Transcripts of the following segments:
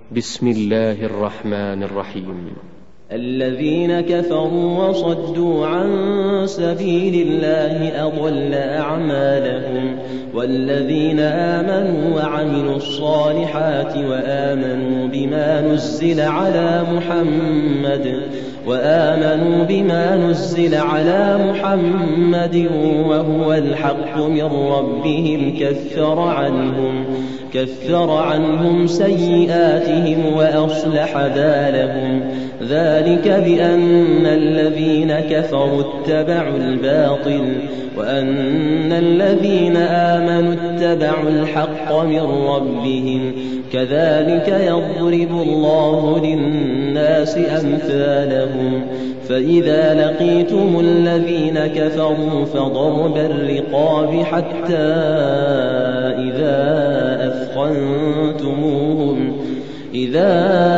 بسم الله الرحمن الرحيم. الذين كفروا وصدوا عن سبيل الله أضل أعمالهم، والذين آمنوا وعملوا الصالحات وآمنوا بما نزل على محمد وهو الحق من ربهم كفر عنهم سيئاتهم وأصلح بالهم. ذلك بأن الذين كفروا اتبعوا الباطل وأن الذين آمنوا اتبعوا الحق من ربهم. كذلك يضرب الله للناس أمثالهم. فإذا لقيتم الذين كفروا فضرب الرقاب حتى إذا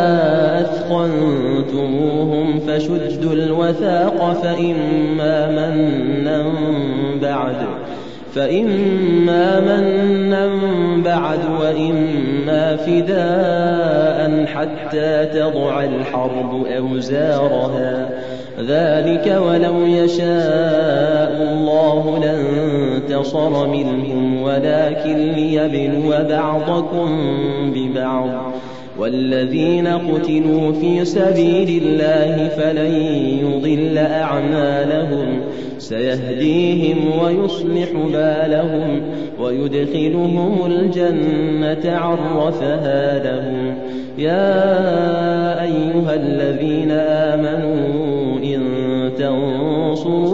أثخنتموهم فشدوا الوثاق فإما منا بعد وإما فداء حتى تضع الحرب أوزارها. ذلك ولو يشاء الله لانتصر منهم ولكن ليبلو بعضكم ببعض. والذين قتلوا في سبيل الله فلن يضل أعمالهم، سيهديهم ويصلح بالهم ويدخلهم الجنة عرفها لهم. يا أيها الذين آمنوا إن تنصروا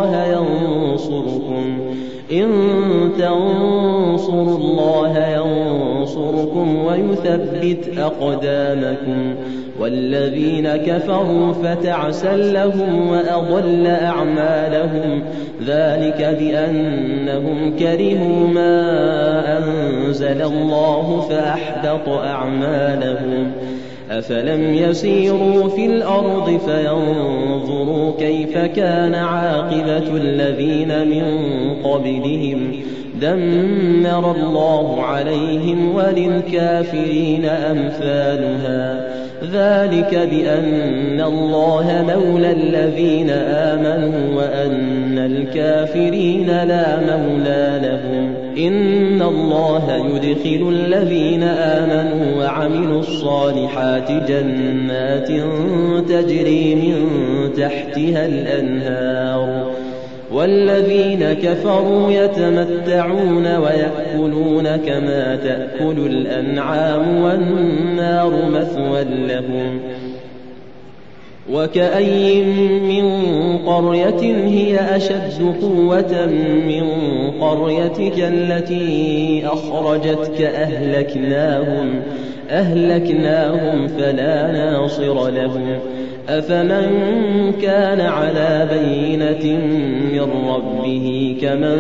الله ينصركم ويثبت أقدامكم. والذين كفروا فتعسا لهم وأضل أعمالهم. ذلك بأنهم كرهوا ما أنزل الله فأحبط أعمالهم. أفلم يسيروا في الأرض فينظروا كيف كان عاقبة الذين من قبلهم. دمر الله عليهم وللكافرين أمثالها. ذلك بأن الله مولى الذين آمنوا وأن الكافرين لا مولى لهم. إن الله يدخل الذين آمنوا وعملوا الصالحات جنات تجري من تحتها الأنهار، والذين كفروا يتمتعون ويأكلون كما تأكل الأنعام والنار مثوى لهم. وكأي من قرية هي أشد قوة من قريتك التي أخرجتك أهلكناهم فلا ناصر لهم. أفمن كان على بينة من ربه كمن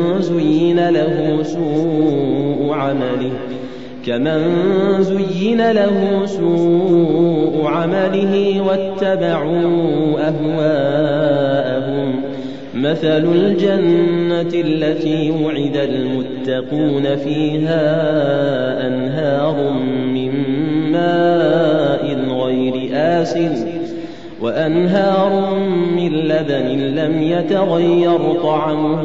زين له سوء عمله واتبعوا أهواءهم. مثل الجنة التي وعد المتقون فيها أنهار من ماء غير آسن وأنهار من لبن لم يتغير طعمه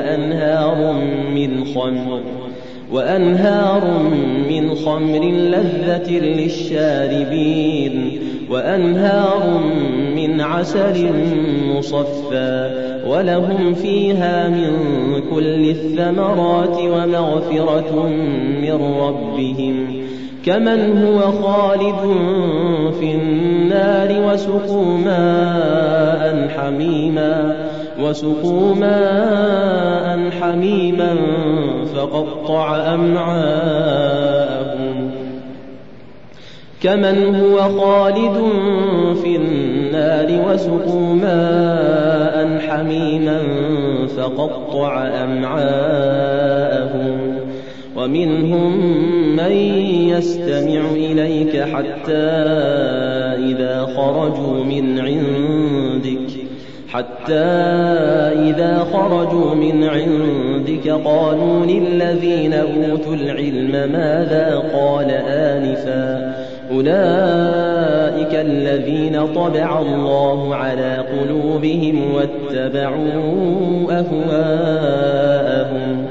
وأنهار من خمر لذة للشاربين وأنهار من عسل مصفى ولهم فيها من كل الثمرات ومغفرة من ربهم كمن هو خالد في النار وسقوا ماء حميما فقطع أمعاءهم كمن هو خالد في النار وسقوا ماء حميما فقطع أمعاءهم. ومنهم من يستمع إليك حتى إذا خرجوا من عندك قالوا للذين أوتوا العلم ماذا قال آنفا أولئك الذين طبع الله على قلوبهم واتبعوا أهواءهم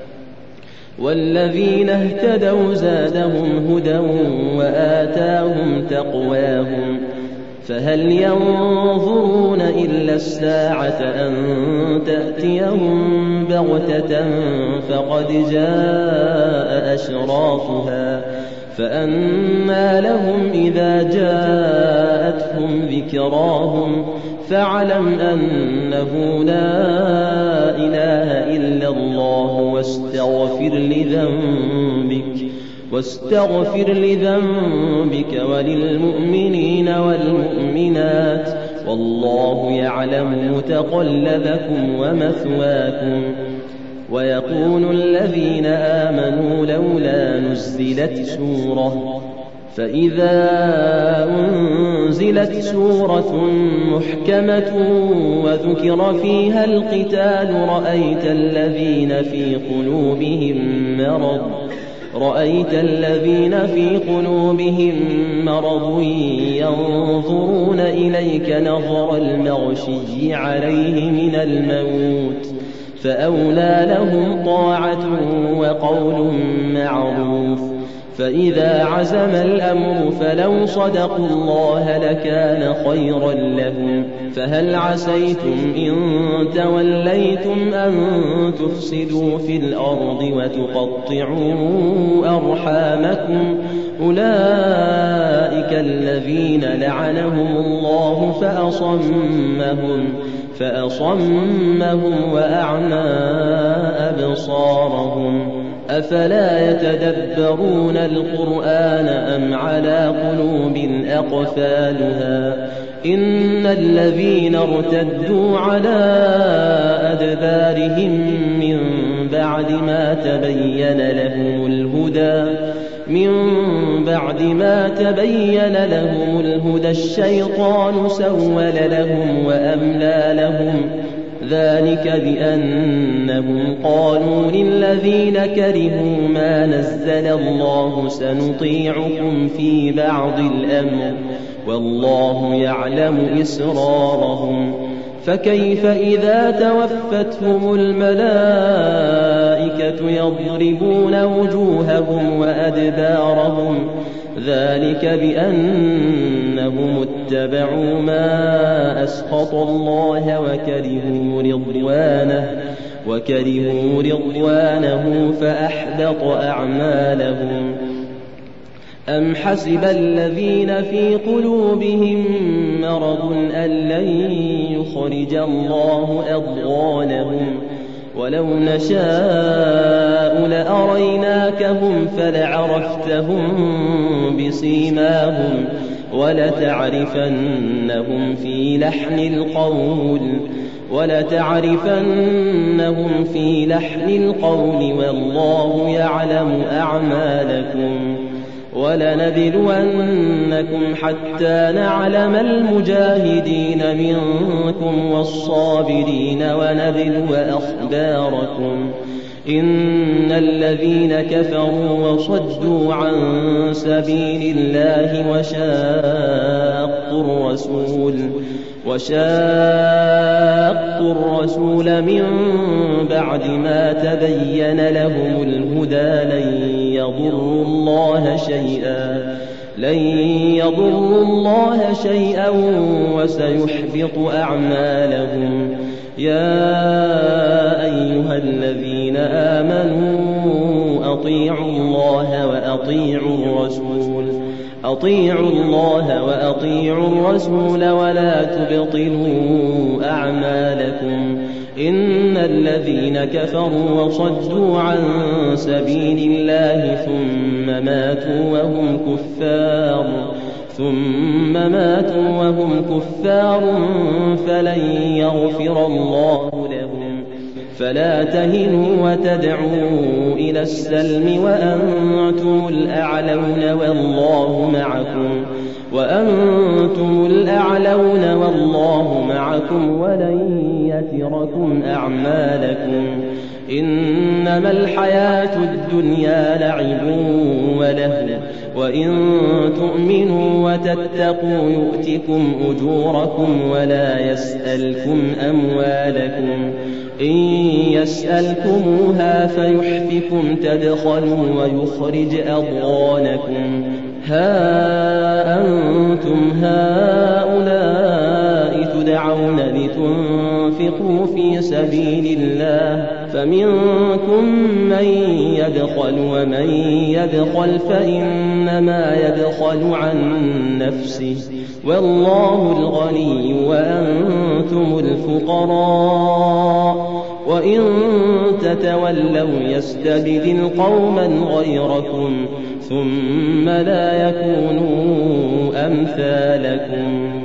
والذين اهتدوا زادهم هدى وآتاهم تقواهم فهل ينظرون إلا الساعة أن تأتيهم بغتة فقد جاء أشراطها فأنى لهم إذا جاءتهم ذكراهم فاعلم أنه لا إله إلا الله واستغفر لذنبك وللمؤمنين والمؤمنات والله يعلم متقلبكم ومثواكم ويقول الذين آمنوا لولا نزلت سورة فإذا أنزلت سورة محكمة وذكر فيها القتال رأيت الذين في قلوبهم مرض ينظرون إليك نظر المغشي عليه من الموت فأولى لهم طاعة وقول معروف فإذا عزم الأمر فلو صدقوا الله لكان خيرا لهم فهل عسيتم إن توليتم أن تفسدوا في الأرض وتقطعوا أرحامكم أولئك الذين لعنهم الله فأصمهم وأعمى أبصارهم أفلا يتدبرون القرآن أم على قلوب أقفالها إن الذين ارتدوا على أدبارهم من بعد ما تبين لهم الهدى الشيطان سول لهم وأملى لهم ذلك بأنهم قالوا للذين كرهوا ما نزل الله سنطيعكم في بعض الأمر والله يعلم إسرارهم فكيف إذا توفتهم الملائكة يضربون وجوههم وأدبارهم ذلك بأنهم اتبعوا ما أسخط الله وكرهوا رضوانه فأحبط أعمالهم أم حسب الذين في قلوبهم مرض أن لن يخرج الله أضغانهم ولو نشاء لأريناكهم فلعرفتهم بسيماهم ولتعرفنهم في لحن القول والله يعلم أعمالكم ولنبلونكم حتى نعلم المجاهدين منكم والصابرين ونبلو أخباركم إن الذين كفروا وصدوا عن سبيل الله وشاقوا الرسول من بعد ما تبين لهم الهدى لن يضروا الله شيئا وسيحبط أعمالهم يا أيها الذين آمنوا أطيعوا الله وأطيعوا الرسول ولا تبطلوا أعمالكم إن الذين كفروا وصدوا عن سبيل الله ثم ماتوا وهم كفار فلن يغفر الله لهم فلا تهنوا وتدعوا إلى السلم وأنتم الأعلون والله معكم ولن يتركم أعمالكم إنما الحياة الدنيا لعب ولهو وإن تؤمنوا وتتقوا يؤتكم أجوركم ولا يسألكم أموالكم إن يسألكموها فيحفكم تبخلوا ويخرج أضغانكم ها أنتم هؤلاء تدعون لتنفقوا في سبيل الله فمنكم من يبخل ومن يبخل فإنما يبخل عن نفسه والله الغني وأنتم الفقراء وإن تتولوا يستبدل قوما غيركم ثم لا يكونوا أمثالكم